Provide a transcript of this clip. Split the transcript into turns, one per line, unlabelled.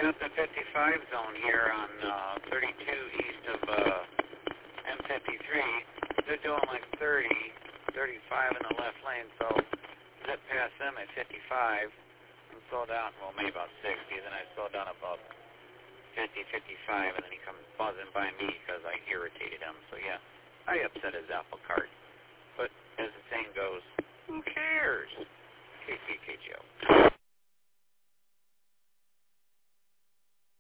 got the 55 zone here on 32 east of M53. They're doing like 30, 35 in the left lane, so zip past them at 55 and slow down, well, maybe about 60, then I slow down about 50, 55, and then he comes buzzing by me because I irritated him. So, yeah, I upset his apple cart.